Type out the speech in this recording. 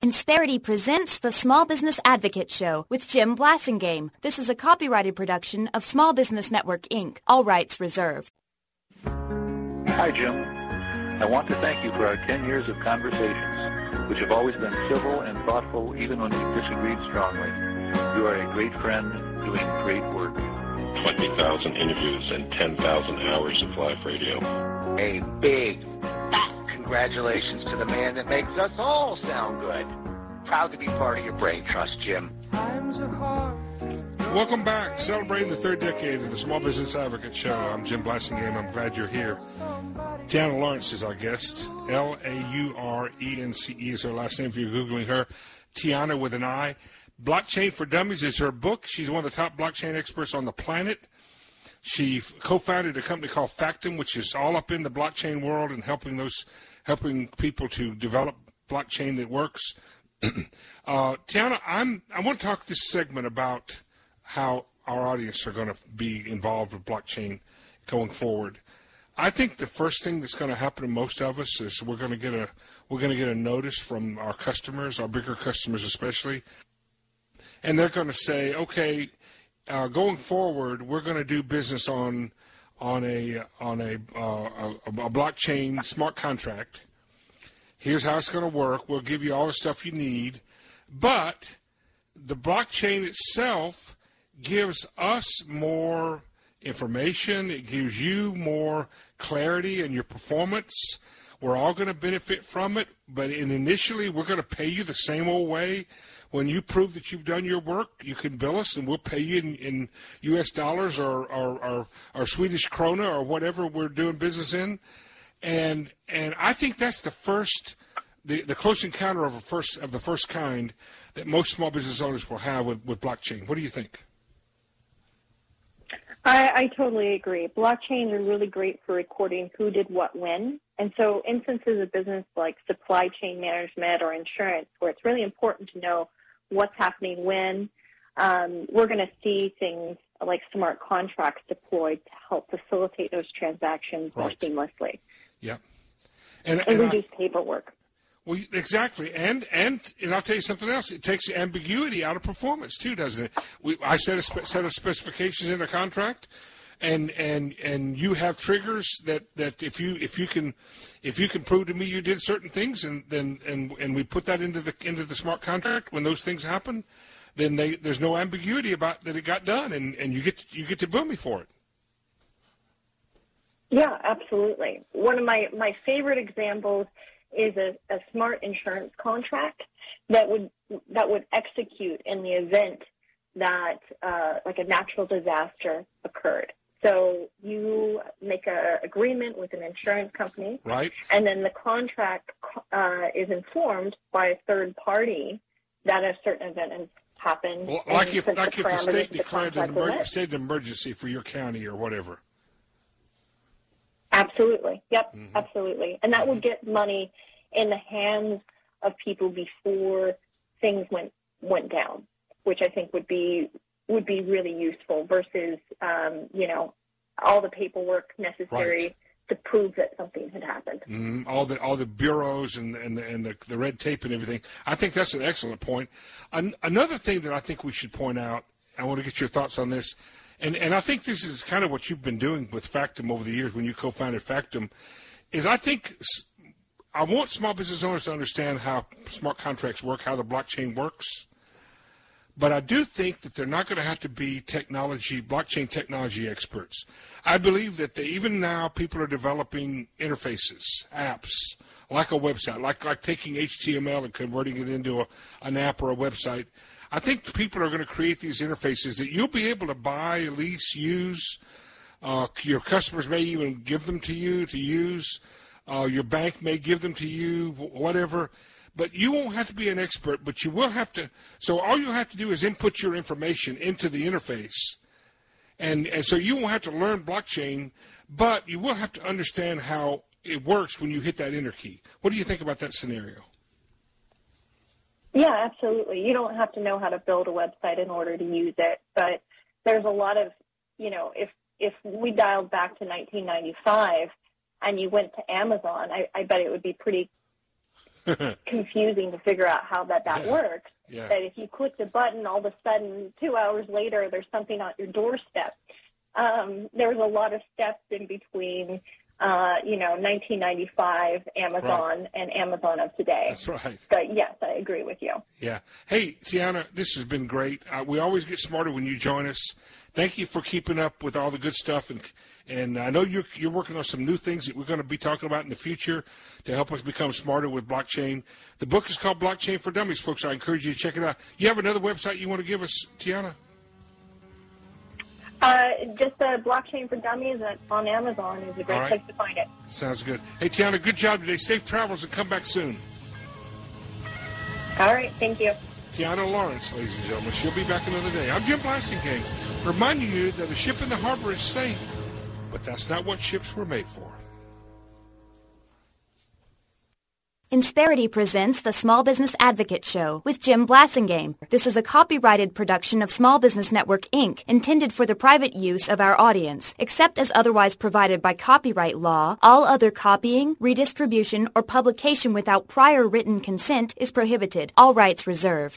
Insperity presents the Small Business Advocate Show with Jim Blasingame. This is a copyrighted production of Small Business Network, Inc. All rights reserved. Hi, Jim. I want to thank you for our 10 years of conversations, which have always been civil and thoughtful even when we disagreed strongly. You are a great friend doing great work. 20,000 interviews and 10,000 hours of live radio. A big, fat congratulations to the man that makes us all sound good. Proud to be part of your brain trust, Jim. Welcome back. Celebrating the third decade of the Small Business Advocate Show. I'm Jim Blasingame. I'm glad you're here. Tiana Lawrence is our guest. Laurence is her last name if you're Googling her. Tiana with an I. Blockchain for Dummies is her book. She's one of the top blockchain experts on the planet. She co-founded a company called Factom, which is all up in the blockchain world and helping people to develop blockchain that works. Tiana, I want to talk this segment about how our audience are going to be involved with blockchain going forward. I think the first thing that's going to happen to most of us is we're going to get a notice from our customers, our bigger customers especially, and they're going to say, okay, going forward, we're going to do business on a blockchain smart contract. Here's how it's going to work. We'll give you all the stuff you need, but the blockchain itself gives us more information. It gives you more clarity in your performance. We're all going to benefit from it, but initially we're going to pay you the same old way. When you prove that you've done your work, you can bill us, and we'll pay you in U.S. dollars or Swedish krona or whatever we're doing business in. And I think that's the close encounter of the first kind that most small business owners will have with blockchain. What do you think? I totally agree. Blockchains are really great for recording who did what when. And so instances of business like supply chain management or insurance, where it's really important to know what's happening when, we're going to see things like smart contracts deployed to help facilitate those transactions more seamlessly. Yeah. And reduce paperwork. Well, exactly, and I'll tell you something else. It takes the ambiguity out of performance too, doesn't it? I set a set of specifications in a contract, and you have triggers that if you can prove to me you did certain things, and we put that into the smart contract when those things happen, then there's no ambiguity about that it got done, and you get to bill me for it. Yeah, absolutely. One of my favorite examples is a smart insurance contract that would execute in the event that like a natural disaster occurred. So you make an agreement with an insurance company, right? And then the contract is informed by a third party that a certain event has happened. Well, like if the state declared an emergency for your county or whatever. Absolutely. Yep, absolutely. And that would get money in the hands of people before things went down, which I think would be really useful versus all the paperwork necessary to prove that something had happened. All the bureaus and the red tape and everything. I think that's an excellent point. Another thing that I think we should point out, I want to get your thoughts on this. And I think this is kind of what you've been doing with Factom over the years when you co-founded Factom, is I want small business owners to understand how smart contracts work, how the blockchain works. But I do think that they're not going to have to be blockchain technology experts. I believe that even now people are developing interfaces, apps, like a website, like taking HTML and converting it into an app or a website. I think people are going to create these interfaces that you'll be able to buy, lease, use. Your customers may even give them to you to use. Your bank may give them to you, whatever. But you won't have to be an expert, but you will have to. So all you'll have to do is input your information into the interface. And so you won't have to learn blockchain, but you will have to understand how it works when you hit that enter key. What do you think about that scenario? Yeah, absolutely. You don't have to know how to build a website in order to use it, but there's a lot of, if we dialed back to 1995 and you went to Amazon, I bet it would be pretty confusing to figure out how that works. Yeah. That if you click the button, all of a sudden 2 hours later, there's something on your doorstep. There was a lot of steps in between, 1995 Amazon and Amazon of today. That's right. But yes, I agree with you. Yeah. Hey, Tiana, this has been great. We always get smarter when you join us. Thank you for keeping up with all the good stuff, and I know you're working on some new things that we're going to be talking about in the future to help us become smarter with blockchain. The book is called Blockchain for Dummies, folks. I encourage you to check it out. You have another website you want to give us, Tiana? Just Blockchain for Dummies on Amazon is a great place to find it. Sounds good. Hey, Tiana, good job today. Safe travels and come back soon. All right. Thank you. Tiana Lawrence, ladies and gentlemen. She'll be back another day. I'm Jim Blasingame, reminding you that a ship in the harbor is safe, but that's not what ships were made for. Insperity presents the Small Business Advocate Show with Jim Blasingame. This is a copyrighted production of Small Business Network, Inc., intended for the private use of our audience. Except as otherwise provided by copyright law, all other copying, redistribution, or publication without prior written consent is prohibited. All rights reserved.